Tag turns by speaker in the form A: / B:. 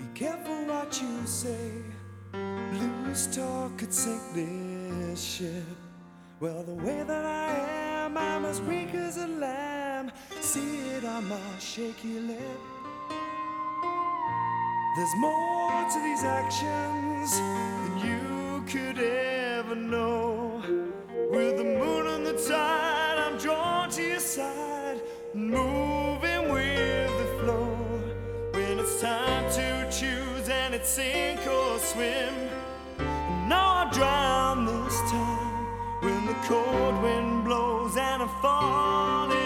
A: Be careful what you say. Loose talk could sink this ship. Well, the way that I am, I'm as weak as a lamb. See it on my shaky lip. There's more to these actions than you could ever know. With the moon and the tide, I'm drawn to your side, moving with the flow. When it's time to choose and it's sink or swim, now I drown this time. When the cold wind blows and I'm falling